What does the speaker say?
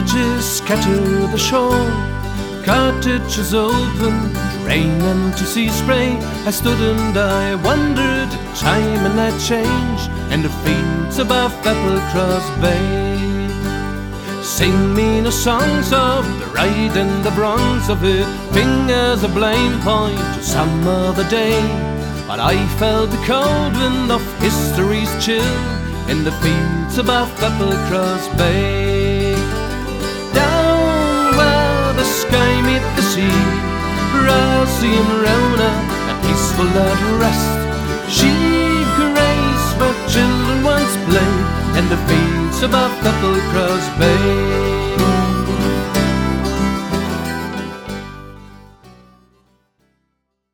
Barges scatter the shore, cottages open, rain and to sea spray. I stood and I wondered at time and that change in the fields above Applecross Bay. Sing me no songs of the ride and the bronze of it, fingers a blame point to some other day. But I felt the cold wind of history's chill in the fields above Applecross Bay. Down where the sky meet the sea, Rosie and Rona are peaceful at rest. She grace where children once played in the fields above Applecross Bay.